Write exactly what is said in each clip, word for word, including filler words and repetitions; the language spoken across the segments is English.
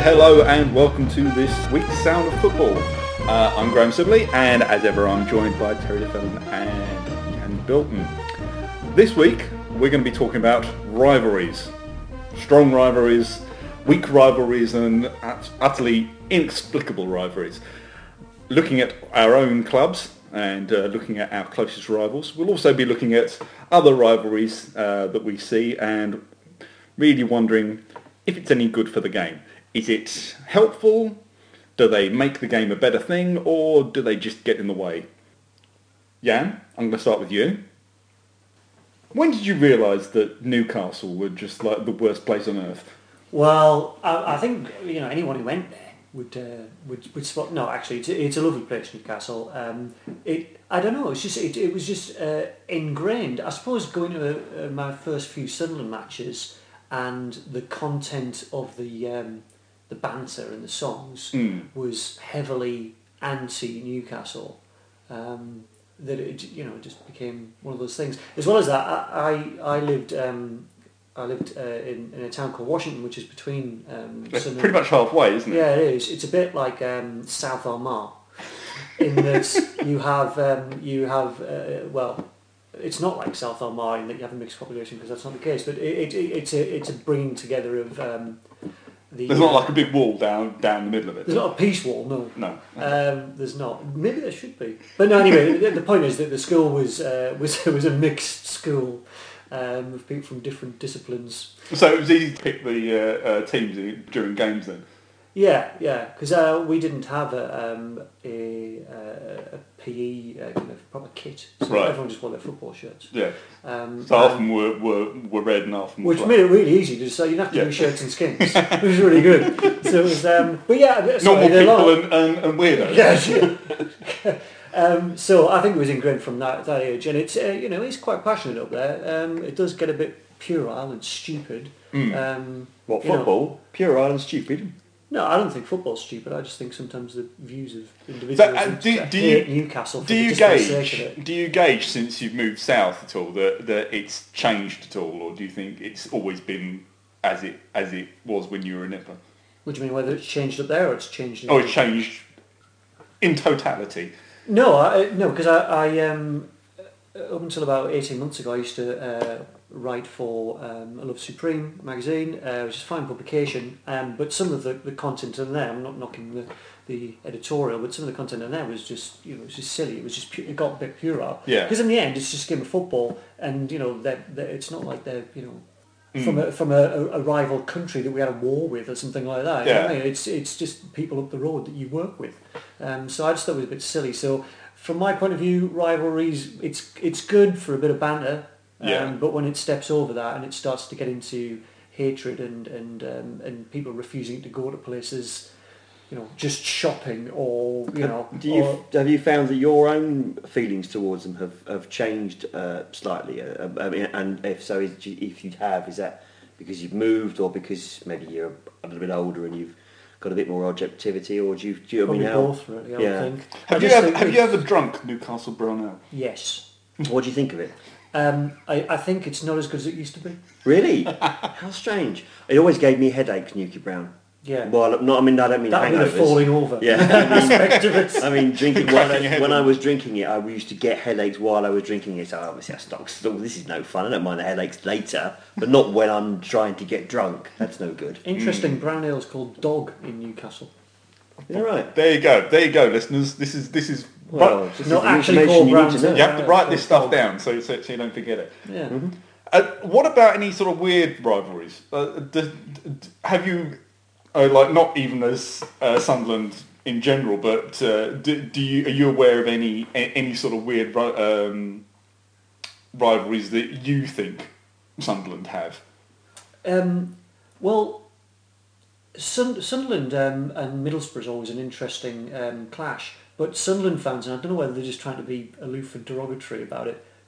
Hello and welcome to this week's Sound of Football. Uh, I'm Graham Sibley, and as ever I'm joined by Terry DeFellon and Jan Bilton. This week we're going to be talking about rivalries. Strong rivalries, weak rivalries and ut- utterly inexplicable rivalries. Looking at our own clubs and uh, looking at our closest rivals. We'll also be looking at other rivalries uh, that we see and really wondering if it's any good for the game. Is it helpful? Do they make the game a better thing, or do they just get in the way? Jan, I'm going to start with you. When did you realise that Newcastle were just like the worst place on earth? Well, I, I think you know anyone who went there would uh, would would spot. No, actually, it's, it's a lovely place, Newcastle. Um, it I don't know. It's just it, it was just uh, ingrained. I suppose going to uh, my first few Sunderland matches and the content of the um, the banter and the songs Mm. was heavily anti Newcastle. Um, that it you know just became one of those things. As well as that, I I, I lived. Um, I lived uh, in, in a town called Washington, which is between. Um, It's Sunderland- pretty much halfway, isn't it? Yeah, it is. It's a bit like um, South Armagh, in that you have um, you have uh, well, it's not like South Armagh in that you have a mixed population, because that's not the case. But it, it, it's a it's a bringing together of um, the. There's not like a big wall down down the middle of it. There's not a peace wall, no. No. Um, there's not. Maybe there should be. But no, anyway, the, the point is that the school was uh, was was a mixed school. Um, of people from different disciplines. So it was easy to pick the uh, uh, teams during games then? Yeah, yeah, because uh, we didn't have a um, a, uh, a P E uh, kind of proper kit, so Right. everyone just wore their football shirts. Yeah. Um, So half of and- them were, were, were red and half of them were which black. made it really easy to so you didn't have to Yeah. do shirts and skins. It was really good. So it was, um, but yeah, sorry, Normal there are a lot people of- and, and, and weirdos. Yes. um, so I think it was ingrained from that, that age, and it's uh, you know it's quite passionate up there. Um, it does get a bit puerile and stupid. Mm. Um, What, you know. football? Puerile and stupid? No, I don't think football's stupid. I just think sometimes the views of So, individuals uh, who do, do hate you Newcastle for do the you just for the sake of gauge it. do you gauge since you've moved south at all that, that it's changed at all, or do you think it's always been as it as it was when you were a nipper? What do you mean, whether it's changed up there or it's changed? In Oh, it's changed in totality. No, I, no, because I, I um, up until about eighteen months ago, I used to uh, write for um, I Love Supreme magazine, uh, which is a fine publication. Um, but some of the, the content in there, I'm not knocking the, the editorial, but some of the content in there was just you know it was just silly. It was just pu- it got a bit puerile. Yeah. Because in the end, it's just a game of football, and you know that it's not like they're you know. Mm. From a from a, a rival country that we had a war with or something like that. You know what I Yeah. mean? It's it's just people up the road that you work with. Um, so I just thought it was a bit silly. So from my point of view, rivalries it's it's good for a bit of banter. Um, Yeah. But when it steps over that and it starts to get into hatred and and um, and people refusing to go to places, you know, just shopping or you know, Do you, or, have you found that your own feelings towards them have, have changed uh, slightly? Uh, I mean, and if so, is, if you have, is that because you've moved, or because maybe you're a little bit older and you've got a bit more objectivity, or do you? Do you I probably mean, how, both really. I yeah. would think. I Have you just ever think have you it's- ever drunk Newcastle Brown Ale? Yes. What do you think of it? Um, I, I think it's not as good as it used to be. Really? How strange! It always gave me headaches, Newquay Brown. Yeah. Well, not. I mean, I don't mean That would have hangovers. falling over. Yeah. Aspect of it. I mean, drinking when, Cracking your I, head when on. I was drinking it, I used to get headaches while I was drinking it. So obviously, I stopped. So this is no fun. I don't mind the headaches later, but not when I'm trying to get drunk. That's no good. Interesting, Mm. brown ale is called Dog in Newcastle. Is that right? There you go. There you go, listeners. This is this is. Well, right. this Not is the actually information called you need to Brown know. You have to Yeah, write this it's stuff called- down so, so so you don't forget it. Yeah. Uh, what about any sort of weird rivalries? Uh, d- d- d- have you, uh, like, not even as uh, Sunderland in general, but uh, do, do you are you aware of any a- any sort of weird ri- um, rivalries that you think Sunderland have? Um, well, Sun- Sunderland um, and Middlesbrough is always an interesting um, clash. But Sunderland fans, and I don't know whether they're just trying to be aloof and derogatory about it,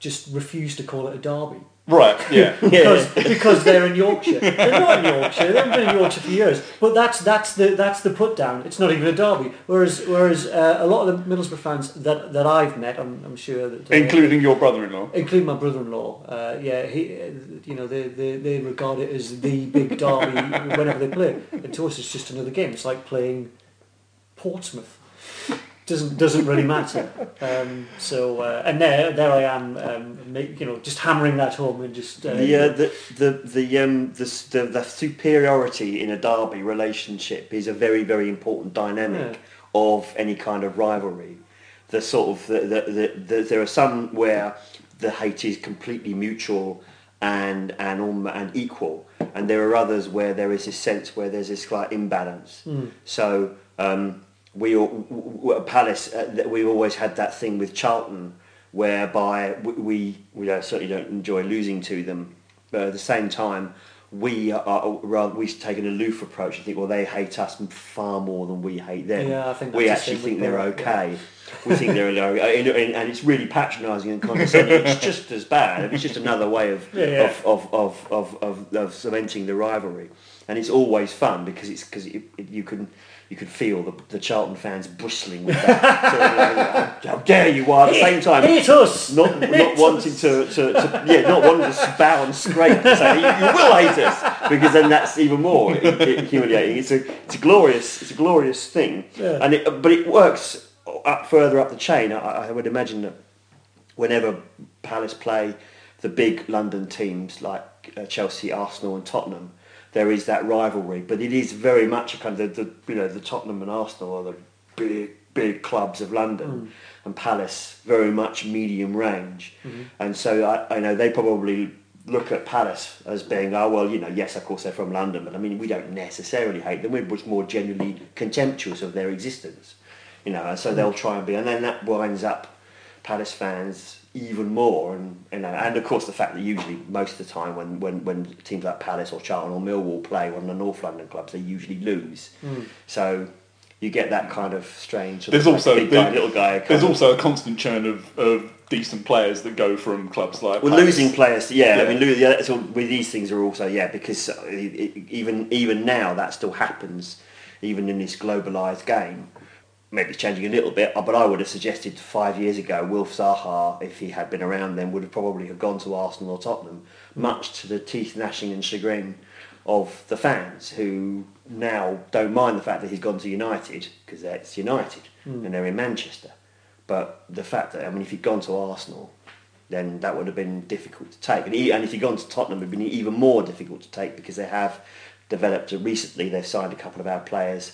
just refuse to call it a derby. Right, yeah. because because they're in Yorkshire. They're not in Yorkshire. They haven't been in Yorkshire for years. But that's that's the that's the put down. It's not even a derby. Whereas whereas uh, a lot of the Middlesbrough fans that, that I've met, I'm, I'm sure that uh, Including your brother-in-law. including my brother-in-law, uh, yeah, he, uh, you know, they, they they regard it as the big derby whenever they play. And to us, it's just another game. It's like playing Portsmouth. Doesn't doesn't really matter. Um, so uh, and there there I am, um, make, you know, just hammering that home and just uh, the, uh, the the the um the, the the superiority in a derby relationship is a very very important dynamic Yeah. of any kind of rivalry. The sort of the, the, the, the there are some where the hate is completely mutual and and um, and equal, and there are others where there is this sense where there's this slight imbalance. Mm. So. Um, We all, w- at Palace, uh, we've always had that thing with Charlton, whereby we we, we don't, certainly don't enjoy losing to them, but at the same time, we are rather we take an aloof approach and think, well, they hate us far more than we hate them. Yeah, I think we that's the actually same think with they're Borough, okay. We think they're and, and, and it's really patronising and condescending. It's just as bad. It's just another way of Yeah, yeah. Of, of, of, of, of, of cementing the rivalry, and it's always fun because it's because it, it, you can. You could feel the, the Charlton fans bristling with that. Sort of like, how dare you? While at the same time, hate us. not not wanting to, to, to yeah, not wanting to bow and scrape and say you, you will hate us, because then that's even more humiliating. It's a it's a glorious it's a glorious thing, Yeah. and it, but it works up further up the chain. I, I would imagine that whenever Palace play the big London teams like uh, Chelsea, Arsenal, and Tottenham, there is that rivalry, but it is very much a kind of the, the you know the Tottenham and Arsenal are the big big clubs of London, Mm. and Palace very much medium range, Mhm. and so I, I know they probably look at Palace as being, oh well, you know, yes, of course they're from London, but I mean we don't necessarily hate them. We're much more genuinely contemptuous of their existence, you know, and so they'll try and be, and then that winds up Palace fans even more, and you know, and of course the fact that usually most of the time when, when, when teams like Palace or Charlton or Millwall play one of the North London clubs, they usually lose. Mm. So you get that kind of strange. Sort There's of also big guy, there- little guy. kind There's of- also a constant churn of, of decent players that go from clubs like Well, Palace. losing players, yeah. Yeah. I mean, lo- yeah, that's all, with these things are also, yeah, because uh, it, it, even even now that still happens, even in this globalised game. Maybe it's changing a little bit, but I would have suggested five years ago, Wilf Zaha, if he had been around then, would have probably have gone to Arsenal or Tottenham, much to the teeth gnashing and chagrin of the fans, who now don't mind the fact that he's gone to United, because it's United, Mm. and they're in Manchester. But the fact that, I mean, if he'd gone to Arsenal, then that would have been difficult to take. And, he, and if he'd gone to Tottenham, it would have been even more difficult to take, because they have developed, recently they've signed a couple of our players,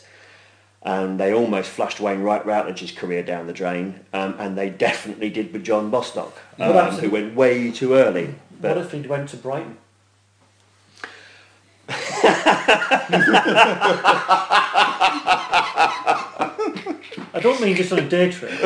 and they almost flushed Wayne Wright Routledge's career down the drain, um, and they definitely did with John Bostock, What um, happened? who went way too early. What But if he went to Brighton? I don't mean just on a day trip.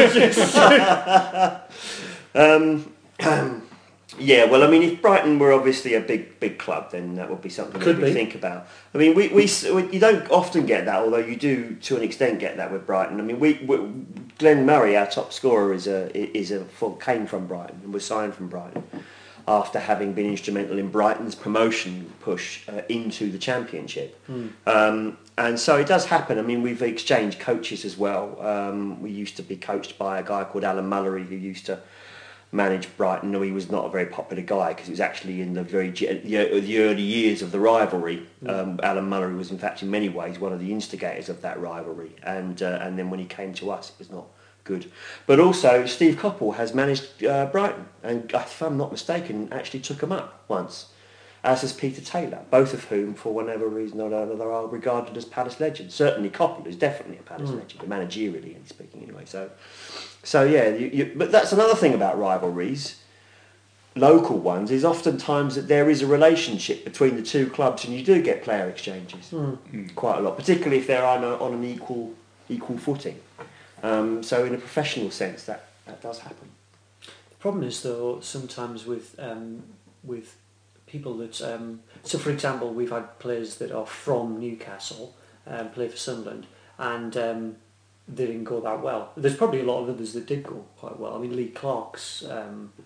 um, yeah, well, I mean, if Brighton were obviously a big, big club, then that would be something Could that we be. think about. I mean, we, we, we you don't often get that, although you do to an extent get that with Brighton. I mean, we, we Glenn Murray, our top scorer, is a is a came from Brighton and was signed from Brighton after having been instrumental in Brighton's promotion push uh, into the Championship. Mm. Um, and so it does happen. I mean, we've exchanged coaches as well. Um, we used to be coached by a guy called Alan Mullery, who used to manage Brighton. No, he was not a very popular guy, because it was actually in the very the, the early years of the rivalry. Mm. Um, Alan Mullery was, in fact, in many ways, one of the instigators of that rivalry. And uh, and then when he came to us, it was not good. But also, Steve Coppell has managed uh, Brighton, and if I'm not mistaken, actually took them up once, as has Peter Taylor, both of whom, for whatever reason or another, are regarded as Palace legends. Certainly Coppell is definitely a Palace Mm. legend, managerially speaking anyway. So, so yeah, you, you, but that's another thing about rivalries, local ones, is oftentimes that there is a relationship between the two clubs, and you do get player exchanges Mm. quite a lot, particularly if they're on, a, on an equal equal footing. Um, so in a professional sense, that, that does happen. The problem is, though, sometimes with um, with people that um, so, for example, we've had players that are from Newcastle um, play for Sunderland, and um, they didn't go that well. There's probably a lot of others that did go quite well. I mean, Lee Clark's um,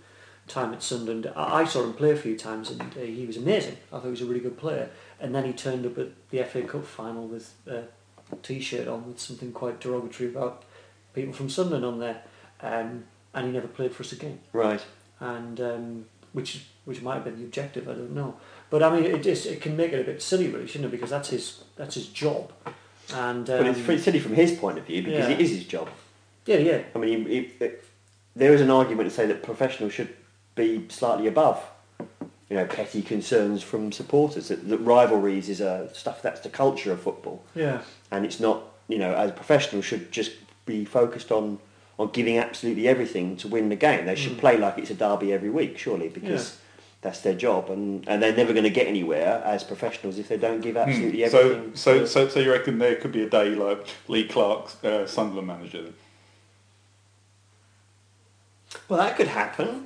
time at Sunderland. I, I saw him play a few times, and uh, he was amazing. I thought he was a really good player. And then he turned up at the F A Cup final with a T-shirt on with something quite derogatory about people from Sunderland on there, um, and he never played for us again. Right. And um, which which might have been the objective, I don't know. But I mean, it just, it can make it a bit silly, really, shouldn't it? Because that's his that's his job. And um, but it's pretty silly from his point of view because yeah. it is his job. Yeah, yeah. I mean, he, he, it, there is an argument to say that professionals should be slightly above, you know, petty concerns from supporters. That, that rivalries is a stuff that's the culture of football. Yeah. And it's not, you know, as professionals should just be focused on, on giving absolutely everything to win the game. They should mm. play like it's a derby every week, surely, because. Yeah. That's their job, and, and they're never going to get anywhere as professionals if they don't give absolutely hmm. everything. So, so, so, so you reckon there could be a day like Lee Clark's uh, Sunderland manager? Then? Well, that could happen.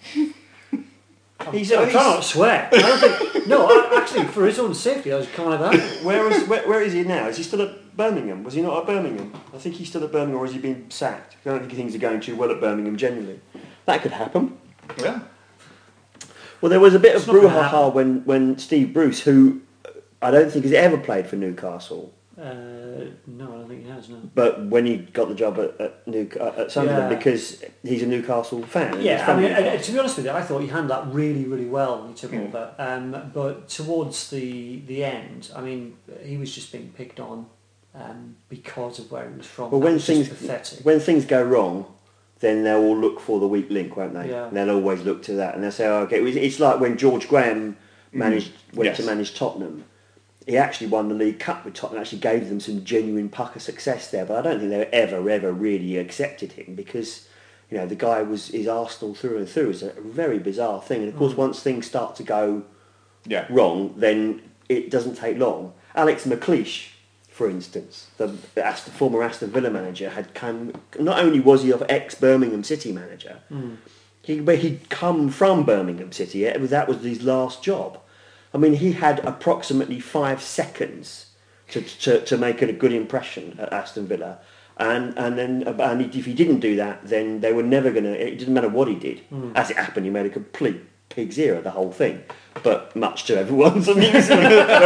he's, I'm trying not to swear. I don't think. No, I, actually, for his own safety, I was kind of that. Where is where, where is he now? Is he still at Birmingham? Was he not at Birmingham? I think he's still at Birmingham, or has he been sacked? I don't think things are going too well at Birmingham generally. That could happen. Yeah. Well, there was a bit it's of brouhaha when, when Steve Bruce, who I don't think has ever played for Newcastle. Uh, no, I don't think he has, no. But when he got the job at, at, New, uh, at Sunderland, yeah. because he's a Newcastle fan. Yeah, I mean, uh, to be honest with you, I thought he handled that really, really well when he took mm. over. Um, but towards the the end, I mean, he was just being picked on um, because of where he was from. Well, that when was things pathetic. when things go wrong, then they'll all look for the weak link, won't they? Yeah. And they'll always look to that, and they'll say, oh, "Okay." It's like when George Graham managed mm. went yes. to manage Tottenham. He actually won the League Cup with Tottenham. Actually gave them some genuine pucker success there, but I don't think they ever, ever really accepted him because, you know, the guy was is Arsenal through and through. It's a very bizarre thing, and of course, mm. once things start to go yeah. wrong, then it doesn't take long. Alex McLeish, for instance, the Aston, former Aston Villa manager, had come. Not only was he of ex-Birmingham City manager, mm. he but he'd come from Birmingham City. That was his last job. I mean, he had approximately five seconds to to, to make a good impression at Aston Villa, and and then and if he didn't do that, then they were never going to. It didn't matter what he did. Mm. As it happened, he made a complete pig's ear of the whole thing, but much to everyone's amusement.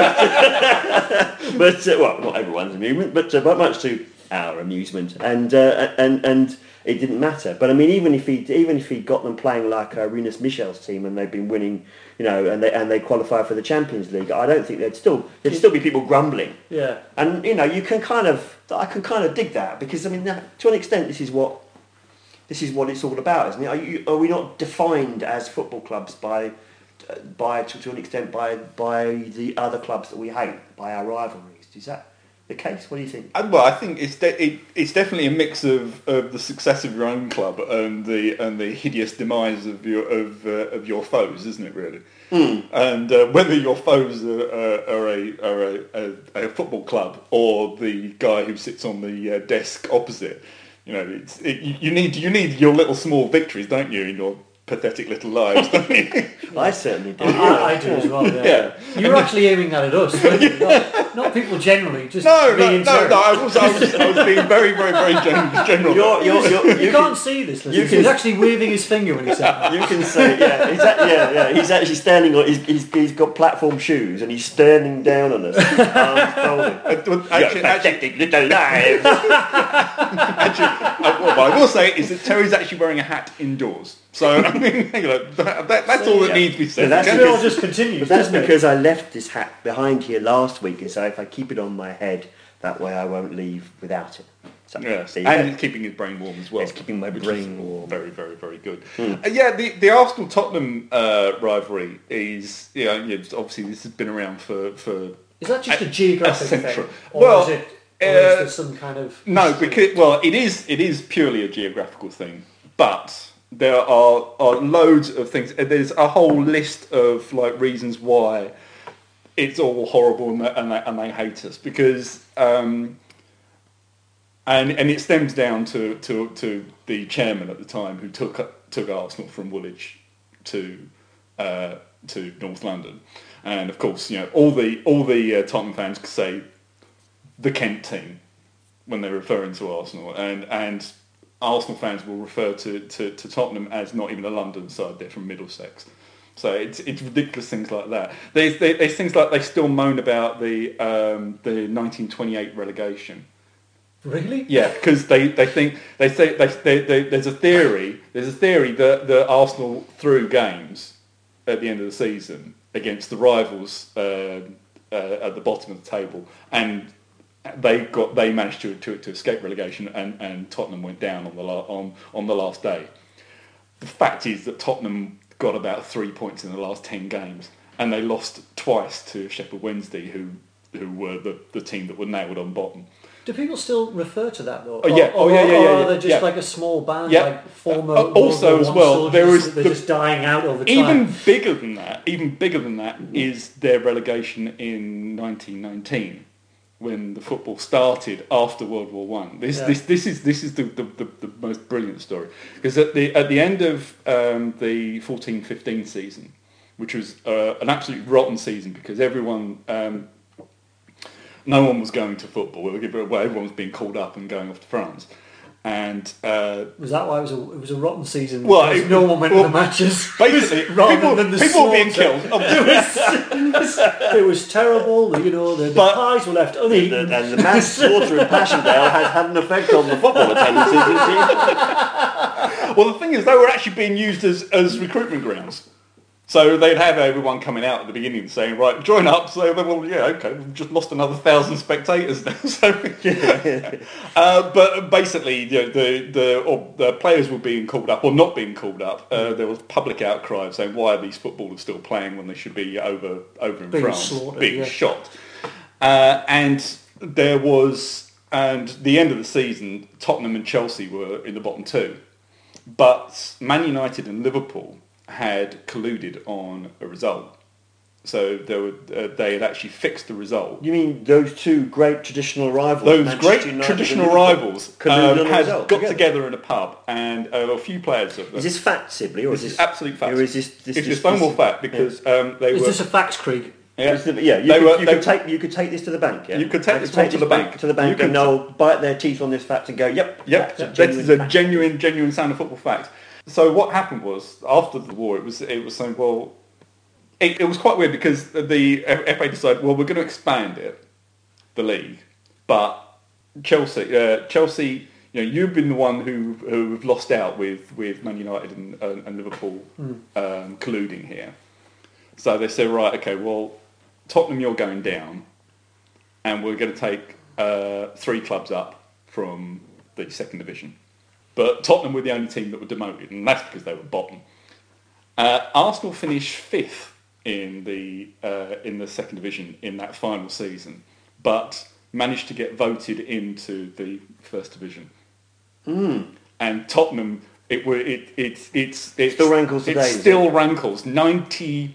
but uh, well, not everyone's amusement, but uh, but much to our amusement, and uh, and and. It didn't matter, but I mean, even if he even if he got them playing like uh, Rinus Michel's team and they've been winning, you know, and they and they qualify for the Champions League, I don't think there'd still there'd still be people grumbling. Yeah, and you know, you can kind of I can kind of dig that because I mean, to an extent, this is what this is what it's all about, isn't it? Are, you, are we not defined as football clubs by by to, to an extent by by the other clubs that we hate, by our rivalries? Is that the case? What do you think? Well, I think it's de- it, it's definitely a mix of, of the success of your own club and the and the hideous demise of your of uh, of your foes, isn't it? Really, mm. and uh, whether your foes are, uh, are a are a, a, a football club or the guy who sits on the uh, desk opposite, you know, it's it, you need you need your little small victories, don't you, in your pathetic little lives, don't you? I certainly do. I, I do as well. Yeah. yeah. You were actually aiming that at us, weren't you? Not, not people generally. Just no, me no, and no, Terry. no. I was, I was, I was being very, very, very gen- general. You're, you're, you're, you you can't see this. Listen. you He was actually waving his finger when he said that. You can say, yeah, he's a, yeah, yeah. He's actually standing on. He's, he's, he's got platform shoes and he's standing down on us. Arms folded. Uh, actually, pathetic little lives. actually, uh, what I will say is that Terry's actually wearing a hat indoors. So I mean, you know, that, that, that's so, all that yeah. needs to be said. So that's It because, all just continues. but that's doesn't it? because I left this hat behind here last week, and so if I keep it on my head, that way I won't leave without it. So, Yes, there and you it's keeping his brain warm as well. It's keeping my which brain is warm. Very, very, very good. Mm. Uh, yeah, the the Arsenal Tottenham uh, rivalry is, you know, yeah, obviously this has been around for for Is that just a, a geographic a century. thing, or Well, is it? Or uh, is there some kind of no, because well, it is it is purely a geographical thing, but there are, are loads of things. There's a whole list of like reasons why it's all horrible and they, and they, and they hate us because um, and and it stems down to, to to the chairman at the time who took took Arsenal from Woolwich to uh, to North London, and of course, you know, all the all the uh, Tottenham fans could say the Kent team when they're referring to Arsenal, and and Arsenal fans will refer to, to, to Tottenham as not even a London side, they're from Middlesex. So it's it's ridiculous things like that. There's, there's things like they still moan about the um, the nineteen twenty-eight relegation. Really? Yeah, because they, they think they say they, they, they, there's a theory there's a theory that, that Arsenal threw games at the end of the season against the rivals uh, uh, at the bottom of the table, and they got they managed to to, to escape relegation, and, and Tottenham went down on the la- on on the last day. The fact is that Tottenham got about three points in the last ten games, and they lost twice to Sheffield Wednesday, who who were the, the team that were nailed on bottom. Do people still refer to that though? Oh yeah, or, oh yeah, yeah, yeah. Or are yeah, they just yeah. like a small band, yeah. like former Uh, also World as War well, One there soldiers is that the, they're just dying out over time? even bigger than that. Even bigger than that is their relegation in nineteen nineteen, when the football started after World War One. This Yeah. this this is this is the, the, the, the most brilliant story, because at the at the end of um, the fourteen fifteen season, which was uh, an absolutely rotten season because everyone. Um, No one was going to football. Well, everyone was being called up and going off to France, and uh, Was that why it was a it was a rotten season? Well, because it- no one went well, to the matches. basically rather people, than the people were being slaughter. killed. It was, it was terrible. You know, the, the But- pies were left The, uneaten. and the mass slaughter in Passchendaele had had an effect on the football attendances. You see. Well, the thing is, they were actually being used as, as recruitment grounds. So they'd have everyone coming out at the beginning saying, right, join up. So they well, yeah, okay, we've just lost another thousand spectators now. So, uh, but basically, you know, the the, or the players were being called up or not being called up. Uh, there was public outcry saying, why are these footballers still playing when they should be over over in Being France, slaughtered, being yeah. shot? Uh, and there was, and the end of the season, Tottenham and Chelsea were in the bottom two, but Man United and Liverpool had colluded on a result. So they, were, uh, they had actually fixed the result. You mean those two great traditional rivals? Those Manchester great United traditional and Liverpool, rivals colluded um, on a had result got together? together in a pub, and uh, a few players of them. Is this fact, Sibley, or This is is this absolute fact. Or is this, this, It's this, just Stonewall this- fact because um, they Is were. this a facts creek? Yeah, It's the- yeah, you, They could, were- you they- could take you could take this to the bank. Yeah, You could take I this one to the bank. to the bank, You could and they'll bite their teeth on this fact and go, "Yep, Yep, that's this a is a fact." genuine, genuine sound of football fact. So what happened was after the war, it was it was saying, well, it, it was quite weird because the F A decided, well, we're going to expand it, the league, but Chelsea, uh, Chelsea, you know, you've been the one who who have lost out with, with Man United and, uh, and Liverpool Mm. um, colluding here. So they said, right, okay, well, Tottenham, you're going down, and we're going to take uh, three clubs up from the second division. But Tottenham were the only team that were demoted, and that's because they were bottom. Uh, Arsenal finished fifth in the uh, in the second division in that final season, but managed to get voted into the first division. Mm. And Tottenham, it were it it's it's it Still rankles today, It is still it? rankles. Ninety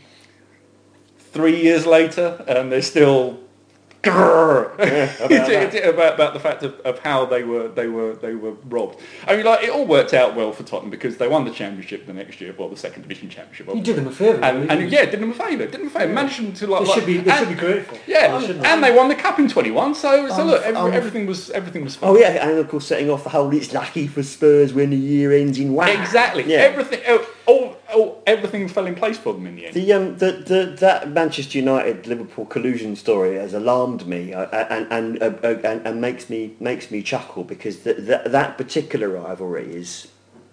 three years later, and they're still. Grrr. Yeah, about It's- that. it's about, about the fact of, of how they were they were they were robbed. I mean, like it all worked out well for Tottenham because they won the championship the next year, well, the second division championship. You did them a favour. and, really, and didn't you? yeah, did them a favour. Did them a favour. Managed them to like. They like- should be. They and, should be grateful. Yeah, They shouldn't and they won the cup in twenty-one. So so Um, look, every, um, everything was everything was fine. Oh yeah, and of course setting off the whole "it's lucky for Spurs when the year ends in wow." Exactly. Yeah. Everything. oh, All, all everything fell in place for them in the end. The um the, the that Manchester United Liverpool collusion story has alarmed me uh, and and, uh, uh, and and makes me makes me chuckle because the, the, that particular rivalry is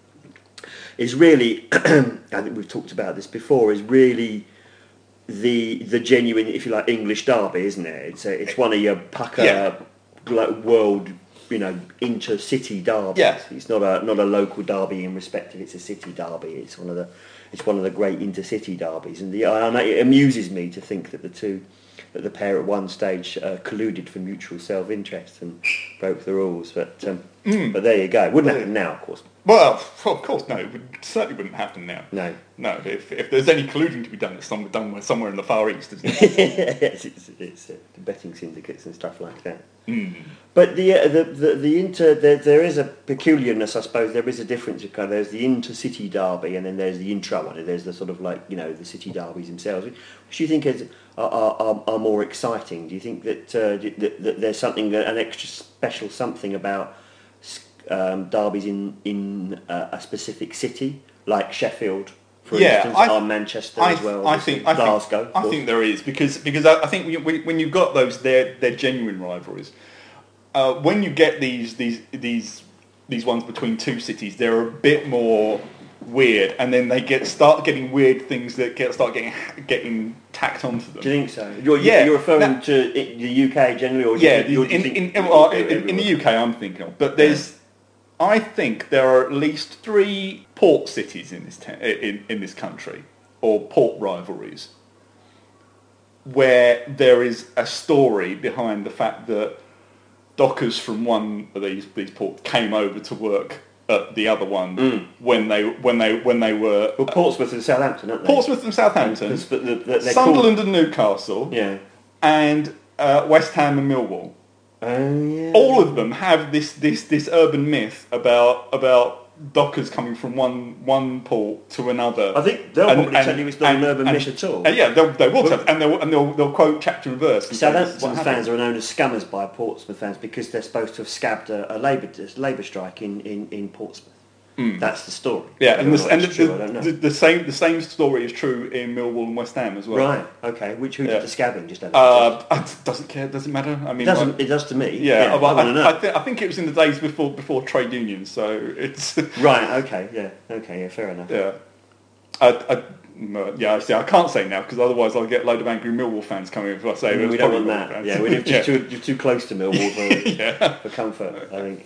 is really I think we've talked about this before is really the the genuine, if you like, English derby, isn't it? It's a, it's one of your pucker Yeah. glo- world, you know, intercity derbies. Yeah. It's not a not a local derby in respect of it's a city derby. It's one of the it's one of the great intercity derbies, and the and it amuses me to think that the two that the pair at one stage uh, colluded for mutual self-interest and broke the rules. But um, Mm. but there you go. Wouldn't happen now, of course. Well, of course, no. It would, certainly wouldn't happen now. No. No, if, if there's any colluding to be done, it's some, done somewhere in the Far East, isn't it? yes, it's, it's uh, the betting syndicates and stuff like that. Mm. But the uh, the the, the inter there, there is a peculiarness, I suppose. There is a difference. Kind of, there's the intercity derby, and then there's the intra one. And there's the sort of like you know the city derbies themselves. Which do you think is are, are, are more exciting? Do you think that, uh, that, that there's something that an extra special something about um, derbies in in uh, a specific city, like Sheffield, for Yeah, instance, I- or Manchester I, as well. I think I Glasgow. think I think there is because because I, I think we, we, when you've got those, they're they're genuine rivalries. Uh, when you get these these these these ones between two cities, they're a bit more weird, and then they get start getting weird things that get start getting getting tacked onto them. Do you think so? You're, Yeah. you're referring Now- to i- the U K generally, or do Yeah, you, think- or do you in, think in, in, well, in, everywhere? in the U K I'm thinking of, but there's, I think there are at least three port cities in this te- in, in this country, or port rivalries, where there is a story behind the fact that dockers from one of these these ports came over to work at the other one Mm. when they when they when they were Well, Portsmouth and Southampton, aren't they? Portsmouth and Southampton, Because- but the- the- they're Sunderland and Newcastle, called- yeah. and uh, West Ham and Millwall. Oh yeah. All of them have this, this, this urban myth about about dockers coming from one one port to another. I think they'll And- probably and- tell you it's not an and- urban and- myth at all. And yeah, they'll, they will Well- tell, and they'll and they'll, they'll quote chapter and verse. and say, "This is what Southampton happened." fans are known as scammers by Portsmouth fans because they're supposed to have scabbed a, a labour labour strike in, in, in Portsmouth. Mm. That's the story. Yeah, and, Whether the, or and not the, it's true, I don't the, know. the, the same the same story is true in Millwall and West Ham as well. Right. Okay. Which who Yeah. did the scabbing? Just out of interest? Uh, it doesn't care. Doesn't matter. I mean, it doesn't. like- It does to me. yeah, I well, want to know. I, I, th- I think it was in the days before before trade unions. So it's Right. Okay. Yeah. Okay. Yeah. Fair enough. yeah. I, I, no, yeah, I see. I can't say now because otherwise I'll get a load of angry Millwall fans coming if I say it was we don't want probably that. Millwall fans. Yeah. We're just Yeah. too, you're too close to Millwall for, Yeah. for comfort. I think.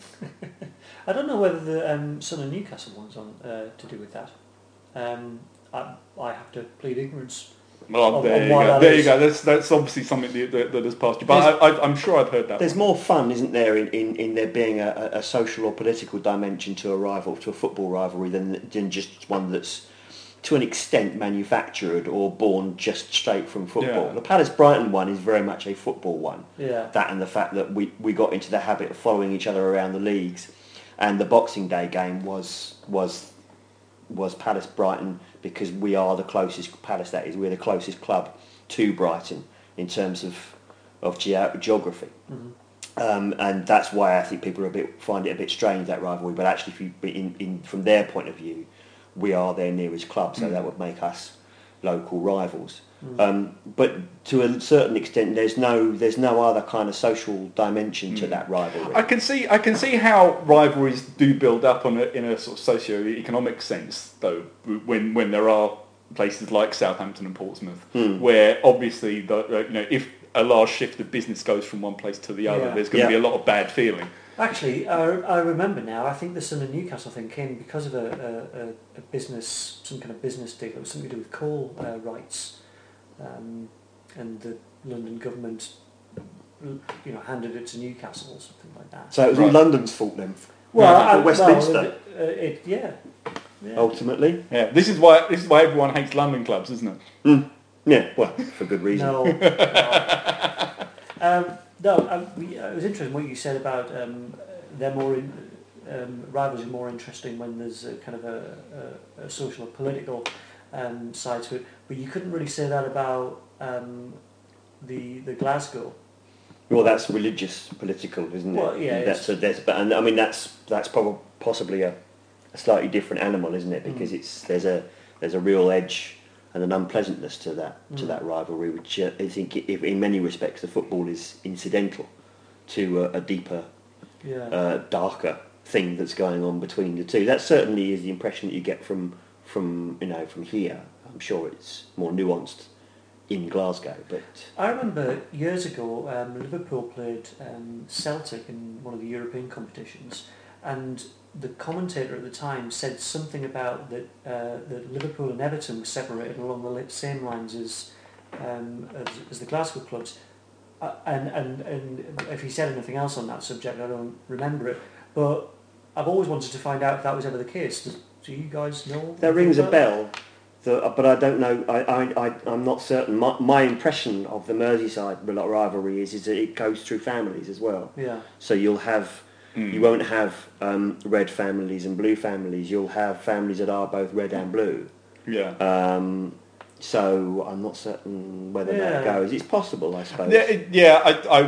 I don't know whether the um, Sun and Newcastle one's on uh, to do with that. Um, I, I have to plead ignorance. Well, Of- there, of you why go. that there you is. go. That's that's obviously something that, that, that has passed you. But I, I, I'm sure I've heard that. There's one. more fun, isn't there, in, in, in there being a, a social or political dimension to a rival, to a football rivalry, than than just one that's to an extent manufactured or born just straight from football. Yeah. The Palace Brighton one is very much a football one. Yeah. That and the fact that we, we got into the habit of following each other around the leagues, and the Boxing Day game was was was Palace Brighton because we are the closest Palace. That is, we're the closest club to Brighton in terms of of ge- geography. Mhm. Um, and that's why I think people are a bit find it a bit strange, that rivalry. But actually, if you, in, in from their point of view, we are their nearest club, so Mm. that would make us local rivals. Mm. Um, but to a certain extent, there's no there's no other kind of social dimension to Mm. that rivalry. I can see I can see how rivalries do build up on a, in a sort of socio-economic sense, though, when when there are places like Southampton and Portsmouth, Hmm. where obviously the, uh, you know if a large shift of business goes from one place to the other, Yeah. there's going to Yeah. be a lot of bad feeling. Actually, I, I remember now. I think the Sun and Newcastle thing came because of a, a, a, a business, some kind of business deal. It was something to do with coal uh, rights, um, and the London government, you know, handed it to Newcastle or something like that. So it was Right. London's fault then, Well, for I, Westminster. well, it, uh, it, yeah, yeah. ultimately. Yeah, this is why this is why everyone hates London clubs, isn't it? Mm. Yeah, well, for good reason. No. no. Um, no, um, we- uh, it was interesting what you said about um, they're more in, um, rivals are more interesting when there's a kind of a, a, a social or political um, side to it. But you couldn't really say that about um, the the Glasgow. Well, that's religious, political, isn't it? Well, yeah, That's it's- a, that's, but and I mean that's that's probably possibly a, a slightly different animal, isn't it? Because Mm. it's there's a there's a real edge and an unpleasantness to that to Mm. that rivalry, which uh, I think, if, in many respects, the football is incidental to a, a deeper, Yeah. uh, darker thing that's going on between the two. That certainly is the impression that you get from from you know from here. I'm sure it's more nuanced in Glasgow, but I remember years ago, um, Liverpool played um, Celtic in one of the European competitions, and the commentator at the time said something about that uh, that Liverpool and Everton were separated along the li- same lines as um, as, as the Glasgow clubs. Uh, and, and and if he said anything else on that subject, I don't remember it. But I've always wanted to find out if that was ever the case. Does, do you guys know? that rings a anything about bell. The, but I don't know. I, I, I, I'm not certain. My, my impression of the Merseyside rivalry is, is that it goes through families as well. it? Yeah. So you'll have, Mm. you won't have um, red families and blue families. You'll have families that are both red and blue. Yeah. Um, so I'm not certain whether that Yeah. goes. It's possible, I suppose. Yeah, it- yeah. I, I,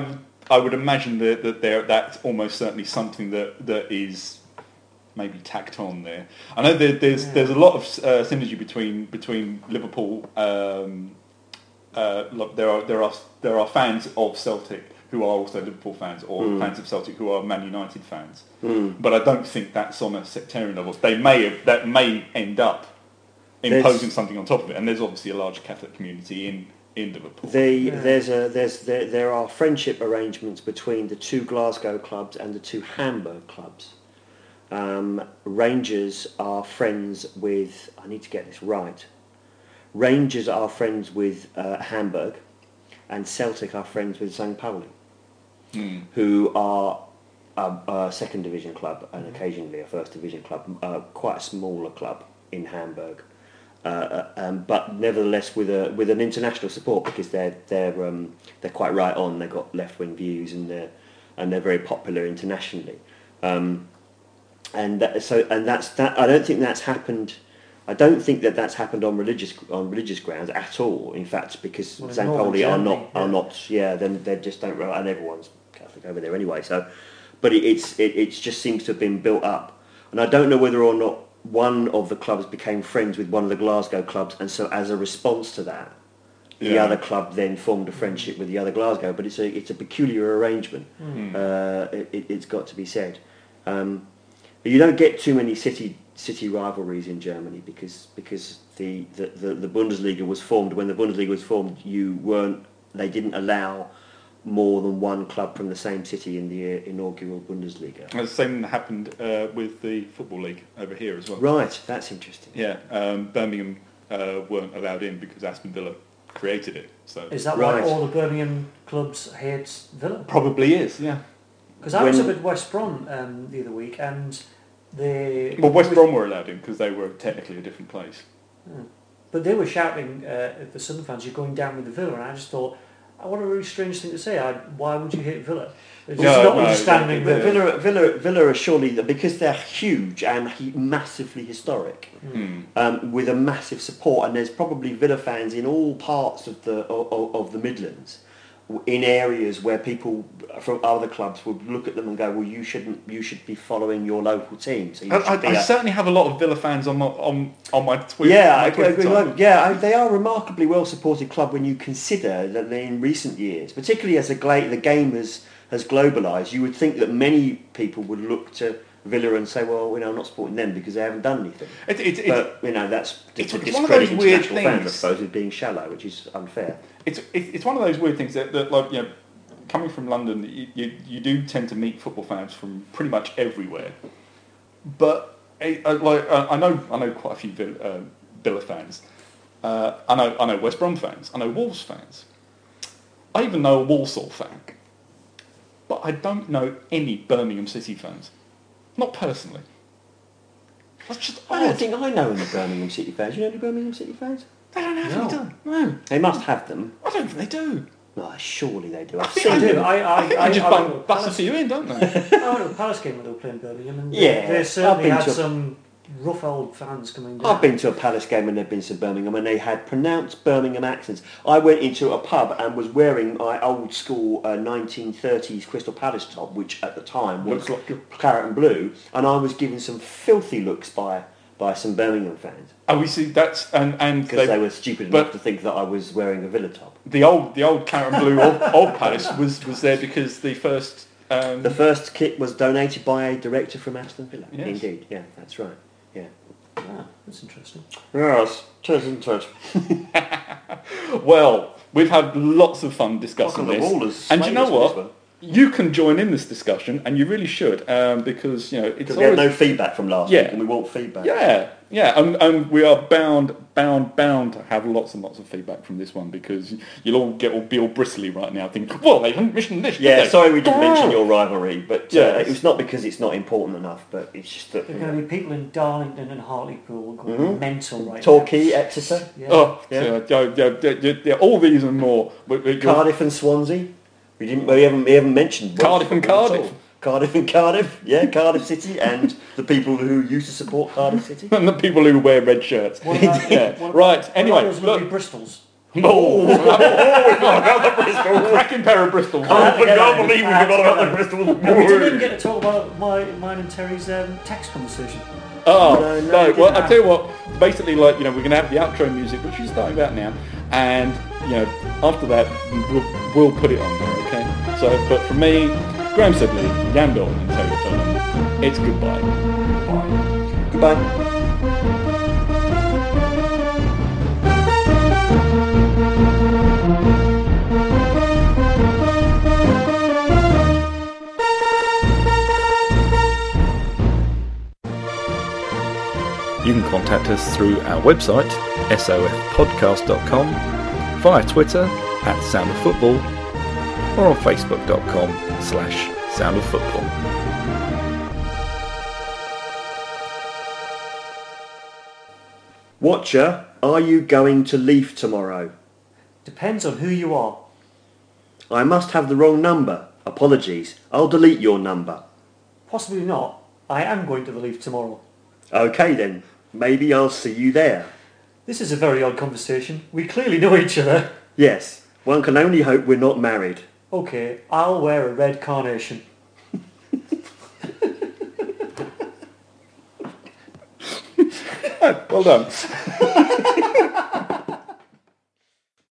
I would imagine that, that there, that's almost certainly something that, that is maybe tacked on there. I know there, there's Yeah. there's a lot of uh, synergy between between Liverpool. Um, uh, look, there are there are there are fans of Celtic who are also Liverpool fans, or Mm. fans of Celtic who are Man United fans. Mm. But I don't think that's on a sectarian level. They may have, that may end up imposing There's- something on top of it, and there's obviously a large Catholic community in, in Liverpool. The, Yeah. There's a there's there, there are friendship arrangements between the two Glasgow clubs and the two Hamburg clubs. Um, Rangers are friends with. I need to get this right. Rangers are friends with uh, Hamburg, and Celtic are friends with Saint Pauli, Mm. who are a, a second division club and occasionally a first division club, uh, quite a smaller club in Hamburg, uh, um, but nevertheless with a with an international support because they're they're um, they're quite right on. They've got left wing views and they're and they're very popular internationally, um, and that, so and that's that. I don't think that's happened. I don't think that that's happened on religious on religious grounds at all. In fact, because Well, in Saint Northern Pauli are Germany, not are yeah. not yeah. Then they just don't and everyone's Catholic over there anyway. So, but it, it's it, it just seems to have been built up, and I don't know whether or not one of the clubs became friends with one of the Glasgow clubs, and so as a response to that, the Yeah. other club then formed a friendship with the other Glasgow. But it's a it's a peculiar arrangement. Mm. Uh, it, it, it's got to be said. Um, but you don't get too many city city rivalries in Germany because because the, the, the, the Bundesliga was formed when the Bundesliga was formed. You weren't they didn't allow more than one club from the same city in the uh, inaugural Bundesliga. The same happened uh, with the Football League over here as well. Right, that's interesting. Yeah, um, Birmingham uh, weren't allowed in because Aston Villa created it. So Is that Right. why all the Birmingham clubs hate Villa? probably is, yeah. Because I was When- up at West Brom um, the other week, and they. Well, West Brom were allowed in because they were technically a different place. Hmm. But they were shouting uh, at the Southern fans, "You're going down with the Villa," and I just thought, "Oh, what a really strange thing to say. I, why would you hate Villa?" It's No, just not no, understanding exactly. that. Villa, Villa, Villa are surely because they're huge and he, massively historic, Hmm. um, with a massive support, and there's probably Villa fans in all parts of the of, of the Midlands, w- in areas where people from other clubs would look at them and go, "Well, you shouldn't. You should be following your local team." So you I, should I, be I a- certainly have a lot of Villa fans on my on, on my Twitter. yeah, my I, Twitter I agree. timeline. Like, yeah, I- they are a remarkably well-supported club when you consider that they, in recent years, particularly as the, gla- the game has, has globalised, you would think that many people would look to Villa and say, well, you know, I'm not supporting them because they haven't done anything. It, it, it, But, you know, that's it's- to it's one of discredit those weird international fans, I things. suppose, as being shallow, which is unfair. it's it, it's one of those weird things that, that like you know, coming from London, you, you you do tend to meet football fans from pretty much everywhere. But I, I, like I I know I know quite a few Villa, uh, Villa fans. Uh, I know I know West Brom fans. I know Wolves fans. I even know a Walsall fan. But I don't know any Birmingham City fans. Not personally. That's just I don't odd. think I know any Birmingham City fans. You know any Birmingham City fans? They don't have No. any, do they? No. They must have them. I don't think they do. No, surely they do. I've think seen I I do. them. I, I, I think I, they just I, bust, went bust a Palace, few in, don't they? I went to a Palace game when they were playing Birmingham, and Yeah, they, they I've certainly been had to a- some rough old fans coming down. I've been to a Palace game and they've been to Birmingham and they had pronounced Birmingham accents. I went into a pub and was wearing my old school uh, nineteen thirties Crystal Palace top, which at the time was Looks like claret and blue, and I was given some filthy looks by by some Birmingham fans Oh, we see that's and and because they, they were stupid but- enough to think that I was wearing a Villa top. the old the old claret and blue old, old Palace was was there because the first um, The first kit was donated by a director from Aston Villa. Yes. Indeed, yeah, that's right. Yeah. Ah, that's interesting. Yes, tis and tis. well, we've had lots of fun discussing this, and you know what? You can join in this discussion, and you really should, um, because you know it's Because we had always, no feedback from last Yeah. week, and we want feedback. yeah, yeah, and, and we are bound, bound, bound to have lots and lots of feedback from this one because you'll all get all be all bristly right now, thinking, well, they haven't mentioned this. did Yeah, they? sorry we didn't mention your rivalry, but uh, Yes. it's not because it's not important enough, but it's just that There are going to be people in Darlington and Hartlepool going Mhm. mental right Torquay, Exeter, now. Yeah. Oh, Yeah. yeah, yeah, yeah, yeah, yeah, yeah, all these and more. We- we- you're- Cardiff and Swansea. We didn't. We haven't. We haven't mentioned Welsh Cardiff and football at Cardiff. all. Cardiff and Cardiff. Yeah, Cardiff City and the people who used to support Cardiff City. and the people who wear red shirts. What about, Yeah, what about, right, what anyway, about those lovely look. Bristols? Oh, we forgot the Bristol. Cracking pair of Bristol. Oh, I yeah, can't yeah, believe we yeah, forgot yeah. about the Bristol. And we didn't even get to talk about my, mine and Terry's um, tax conversation. Oh, No, no, no, we well, didn't I'll tell you what, basically, like, you know, we're going to have the outro music, which is starting about now, and, you know, after that, we'll, we'll put it on there, okay? So, but for me, Graham Sibley, Jan Bilton, and Terry Fillon, it's goodbye. Bye. Goodbye. You can contact us through our website, s o f podcast dot com, via Twitter at Sound of Football, or on facebook dot com slash Sound of Football. Watcher, are you going to Leaf tomorrow? Depends on who you are. I must have the wrong number. Apologies. I'll delete your number. Possibly not. I am going to the Leaf tomorrow. Okay then. Maybe I'll see you there. This is a very odd conversation. We clearly know each other. Yes. One can only hope we're not married. Okay, I'll wear a red carnation. Well done.